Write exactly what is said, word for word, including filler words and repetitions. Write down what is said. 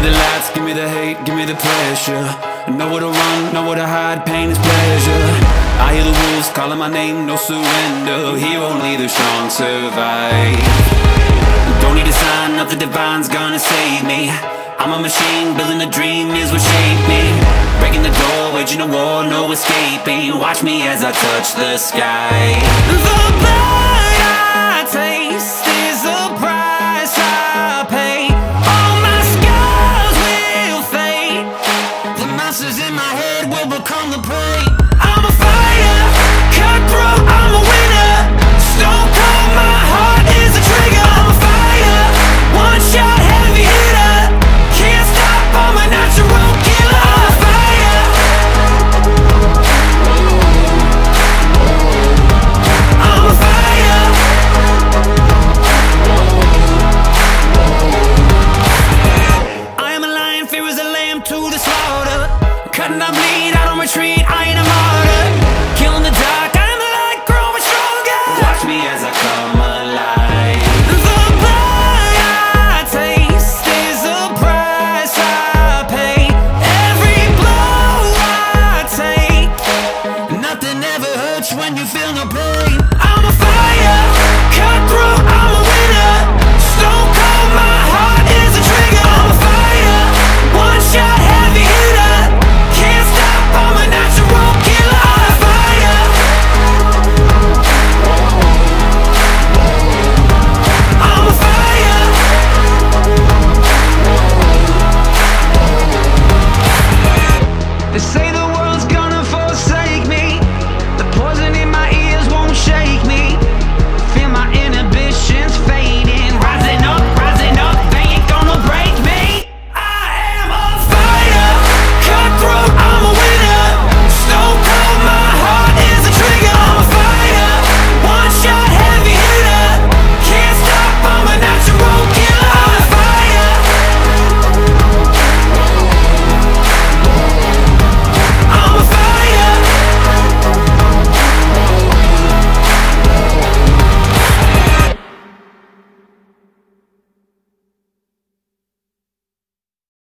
the lights, give me the hate, give me the pressure. Nowhere to run, nowhere to hide, pain is pleasure. I hear the wolves calling my name, no surrender. Here only the strong survive. Don't need a sign, nothing divine's gonna save me. I'm a machine, building a dream is what shaped me. Breaking the door, waging a war, no escaping. Watch me as I touch the sky. The